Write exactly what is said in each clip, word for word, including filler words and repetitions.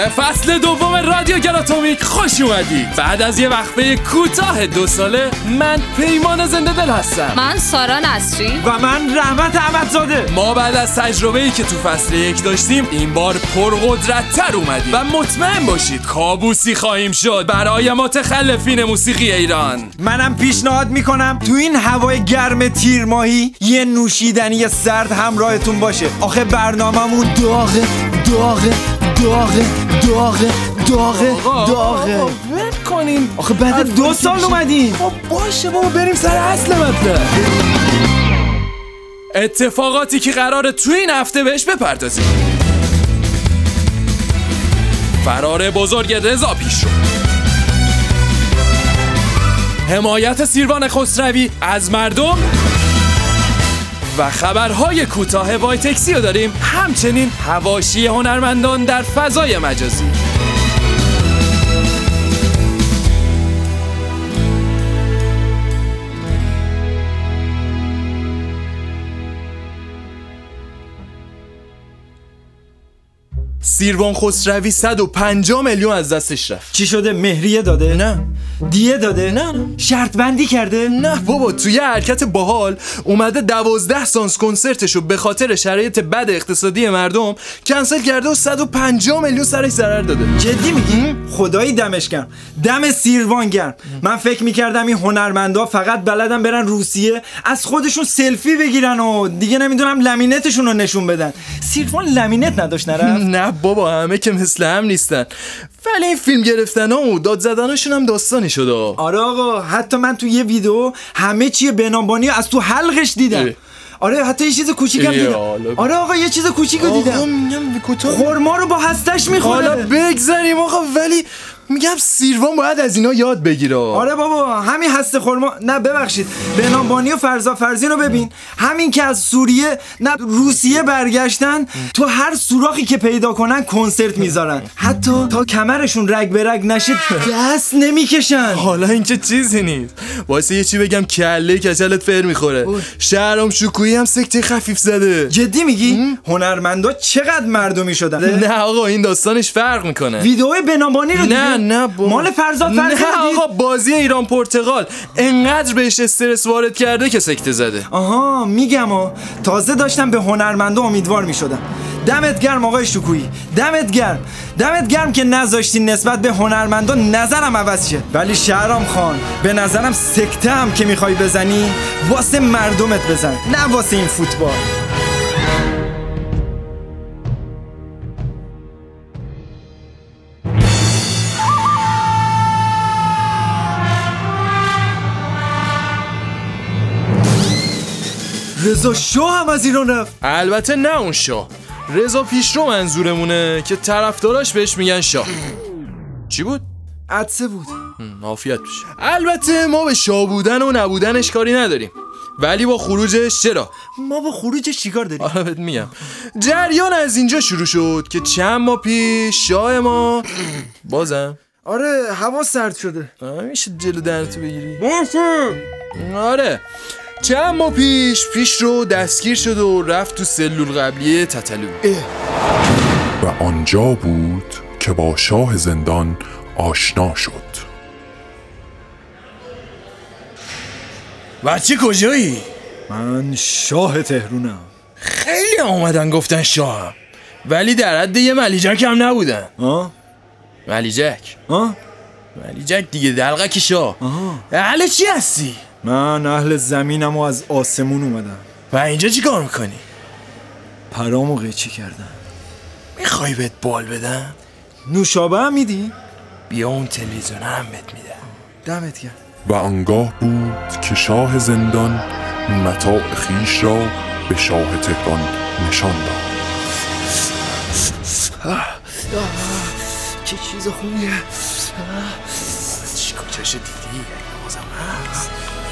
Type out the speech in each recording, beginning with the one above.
به فصل دوم رادیو گلاتومیک خوش اومدید. بعد از یه وقفه کوتاه دو ساله من پیمان زنده دل هستم. من سارا نصری و من رحمت احمدزاده. ما بعد از تجربه‌ای که تو فصل یک داشتیم این بار پرقدرت‌تر اومدیم و مطمئن باشید کابوسی خواهیم شد برای متخلفین موسیقی ایران. منم پیشنهاد میکنم تو این هوای گرم تیر ماهی یه نوشیدنی سرد همراهتون باشه. آخه برنامه‌مون داغه داغه داغه داغه داغه داغه. ول کنین. آخه بعد دو سال اومدیم. باشه بابا بریم سر اصل مطلب. اتفاقاتی که قراره تو این هفته بهش بپردازیم. فرار بزرگ رضا پیشرو، حمایت سیروان خسروی از مردم و خبرهای کوتاه وایتکسی رو داریم. همچنین حواشی هنرمندان در فضای مجازی. سیروان خسروی صد و پنجاه میلیون از دستش رفت. چی شده؟ مهریه داده؟ نه. دیه داده؟ نه نه. شرط بندی کرده؟ نه بابا، توی یه حرکت باحال اومده دوازده سانس کنسرتشو به خاطر شرایط بد اقتصادی مردم کنسل کرده و صد و پنجاه میلیون سرش ضرر داده. جدی میگی؟ خدایی دمش گرم. دم سیروان گرم. من فکر میکردم این هنرمندا فقط بلدن برن روسیه از خودشون سلفی بگیرن و دیگه نمیدونم لمینتشون رو نشون بدن. سیروان لمینت نداشت نرفت؟ نه بابا، همه که مثل هم نیستن. ولی این فیلم گرفتن و داد زدنشون هم داستانی شده. آره آقا، حتی من تو یه ویدیو همه چی بنابانی از تو حلقش دیدم. اه. آره حتی یه چیز کوچیکم دیدم. آره آقا یه چیز کوچیکو دیدم. خرما رو با هستش میخوره. حالا بگذاریم آقا، ولی میگم سیروان باید از اینا یاد بگیره. آره بابا، همین هسته خرما، نه ببخشید، بنابانی و فرزا فرزین رو ببین. همین که از سوریه نه روسیه برگشتن تو هر سوراخی که پیدا کنن کنسرت میذارن. حتی تا کمرشون رگ به رگ نشه دست نمیکشن. حالا این که چیزی نیست. واسه یه چی بگم کله کچلت فر میخوره. شهرام شکویی هم سکته خفیف زده. جدی میگی؟ هنرمندا چقدر مردمی شدن؟ نه آقا، این داستانش فرق میکنه. ویدیو بنابانی رو نه نه با... مال فرزاد فرزین. نه آقا، بازی ایران پرتغال انقدر بهش استرس وارد کرده که سکته زده. آها میگم و تازه داشتم به هنرمندا امیدوار میشدم. دمت گرم آقای شکویی، دمت گرم دمت گرم که نذاشتین نسبت به هنرمندا نظرم عوض شه. ولی شهرام خان به نظرم سکته هم که میخوای بزنی واسه مردمت بزن، نه واسه این فوتبال. رضا شاه هم از ایران رفت. البته نه اون شاه، رضا پیشرو منظورمونه که طرفداراش بهش میگن شاه. چی بود؟ عدسه بود. عافیت بشه. البته ما به شاه بودن و نبودنش کاری نداریم، ولی با خروجش چرا؟ ما با خروجش چیکار داریم؟ آره بهت میگم. جریان از اینجا شروع شد که چند ماه پیش شاه ما بازم آره هوا سرد شده. میشه جلو دهنتو بگیری؟ باشه. آره چند ماه پیش پیش رو دستگیر شد و رفت تو سلول قبلیه تتلو. و آنجا بود که با شاه زندان آشنا شد. بچه کجایی؟ من شاه تهرونم. خیلی آمدن گفتن شاهم، ولی در حد یه ملیجک هم نبودن. آه؟ ملیجک؟ آه؟ ملیجک دیگه، دلغک شاه. آه. اهل چی هستی؟ من اهل زمینم و از آسمون اومدم. و اینجا چی کار میکنی؟ پرامو قیچی کردم. میخوای بهت بال بدم؟ نوشابه هم میدی؟ بیا اون تلویزیون هم بهت میدم. دمت گرم. و آنگاه بود که شاه زندان متاع خویش را به شاه تهران نشان داد. چه چیز خوبیه. چی کجاش دیدی؟ بازم هست.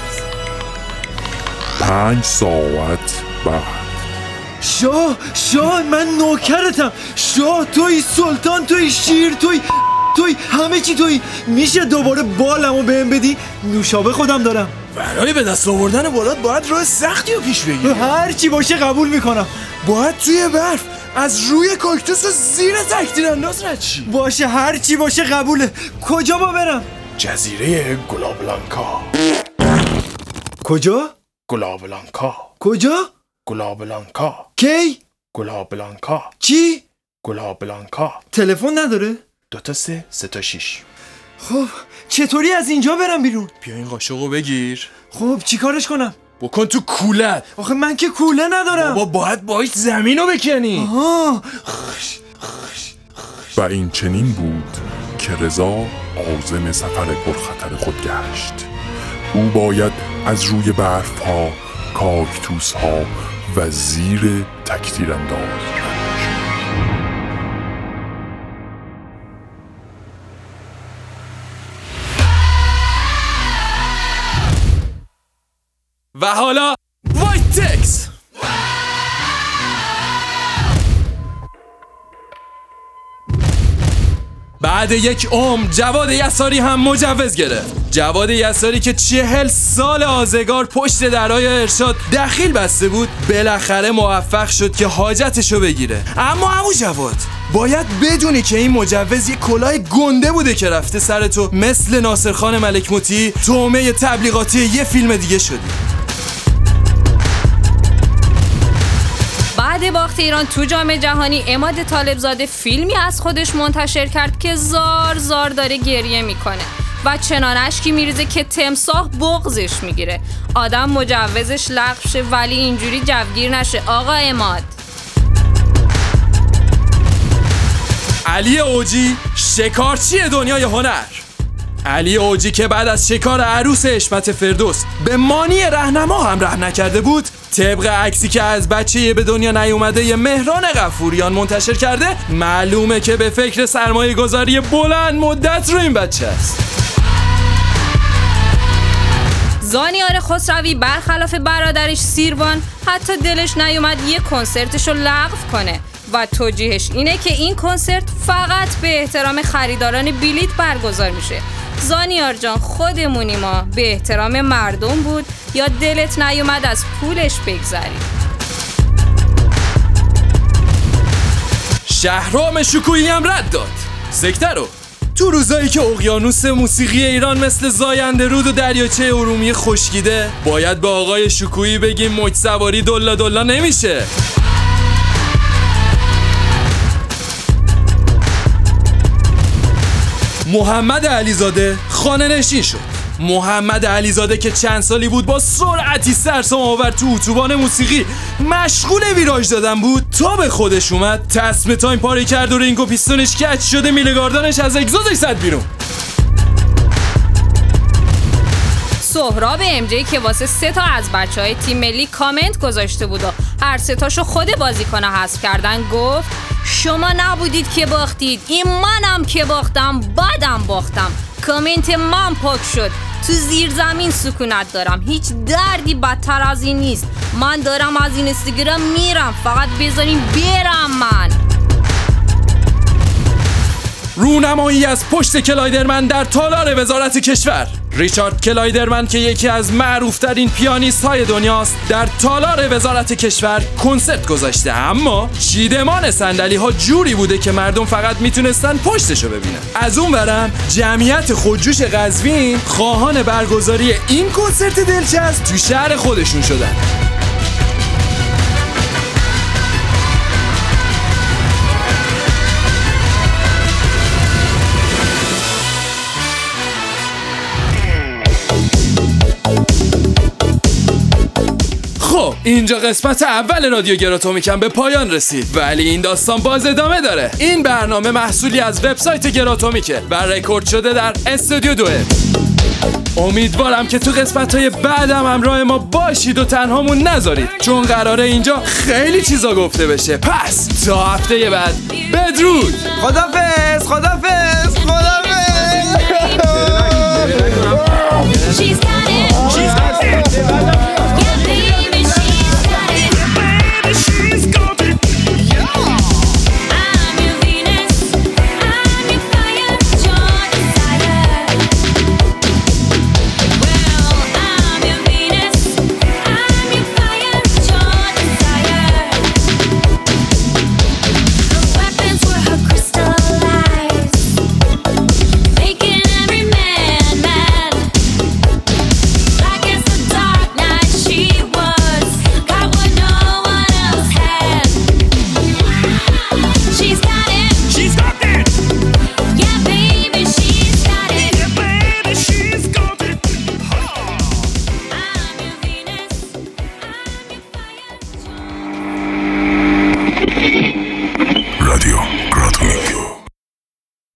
پنج ساعت بعد شاه شاه من نوکرتم. شاه توی سلطان، توی شیر، توی توی همه چی توی. میشه دوباره بالمو بهم بدی؟ نوشابه خودم دارم. برای به دست آوردن بالات باید راه سختی رو پیش بگیری. هر چی باشه قبول میکنم. باید توی برف از روی کاکتوس و زیر تک‌تیر انداز رد چی؟ باشه هر چی باشه قبوله. کجا با برم؟ جزیره گلابلانکا. کجا؟ گلابلانکا. کجا؟ گلابلانکا. کی؟ گلابلانکا. چی؟ گلابلانکا. تلفن نداره؟ دو تا سه سه تا شیش. خب چطوری از اینجا برم بیرون؟ بیا این قاشقو بگیر. خب چیکارش کنم؟ بکن تو کولت. آخه من که کوله ندارم. بابا باید باید زمینو بکنی. آها. و این چنین بود که رضا عازم سفر پرخطر خود گشت. او باید از روی برف ها، کاکتوس ها و زیر تک‌تیر انداز رد شد. و حالا وایتکس. بعد یک عمر جواد یساری هم مجوز گرفت. جواد یساری که چهل سال آزگار پشت درهای ارشاد دخیل بسته بود بالاخره موفق شد که حاجتشو بگیره. اما عمو جواد باید بدونی که این مجوز یک کلاه گنده بوده که رفته سر تو مثل ناصرخان ملک موتی تومه تبلیغاتی یه فیلم دیگه شدی. بعد باخت ایران تو جام جهانی عماد طالبزاده فیلمی از خودش منتشر کرد که زار زار داره گریه میکنه و چنان اشکی میریزه که تمساح بغضش میگیره. آدم مجوزش لغو شه ولی اینجوری جوگیر نشه. آقا عماد. علی اوجی شکارچی دنیای هنر. علی اوجی که بعد از شکار عروس حشمت فردوس به مانی رهنما هم رحم نکرده بود، طبق عکسی که از بچه به دنیا نیومده مهران غفوریان منتشر کرده معلومه که به فکر سرمایه گذاری بلند مدت رو این بچه است. زانیار خسروی برخلاف برادرش سیروان حتی دلش نیومد یه کنسرتشو لغو کنه و توجیهش اینه که این کنسرت فقط به احترام خریداران بلیت برگزار میشه. زانیار جان خودمونی ما، به احترام مردم بود یا دلت نیومد از پولش بگذری؟ شهرام شکویی هم رد داد. سکته رو تو روزایی که اقیانوس موسیقی ایران مثل زاینده رود و دریاچه ارومیه خشکیده باید به آقای شکویی بگیم موج سواری دلا دلا نمیشه. محمد علیزاده خانه نشین شد. محمد علیزاده که چند سالی بود با سرعتی سرسام آور تو اتوبان موسیقی مشغول ویراژ دادن بود تا به خودش اومد تسمه تایم پاری کرد و رینگ و پیستونش کج شده میله‌گاردانش از اگزوزش زد بیرون. سهراب ام جی که واسه سه تا از بچهای تیم ملی کامنت گذاشته بود و هر سه تاشو خود بازیکن‌ها حذف کردن گفت شما نبودید که باختید، این منم که باختم، بعدم باختم. کامنت من پاک شد. تو زیر زمین سکونت دارم. هیچ دردی بدتر از این نیست. من دارم از این اینستاگرام میرم، فقط بذارین برم من. رونمایی از پشت کلایدرمن در تالار وزارت کشور. ریچارد کلایدرمن که یکی از معروفترین پیانیست های دنیاست در تالار وزارت کشور کنسرت گذاشته، اما چیدمان صندلی ها جوری بوده که مردم فقط میتونستن پشتشو ببینن. از اون برم جمعیت خودجوش قزوین خواهان برگزاری این کنسرت دلچسب تو شهر خودشون شدن. خب اینجا قسمت اول رادیو گراتومیکم به پایان رسید، ولی این داستان باز ادامه داره. این برنامه محصولی از وبسایت گراتومیکه و رکورد شده در استودیو دو. امیدوارم که تو قسمت‌های بعدم همراه ما باشید و تنهامون نذارید، چون قراره اینجا خیلی چیزا گفته بشه. پس تا هفته بعد بدرود. خدافظ خدافظ خدافظ. She's got it. She's got it.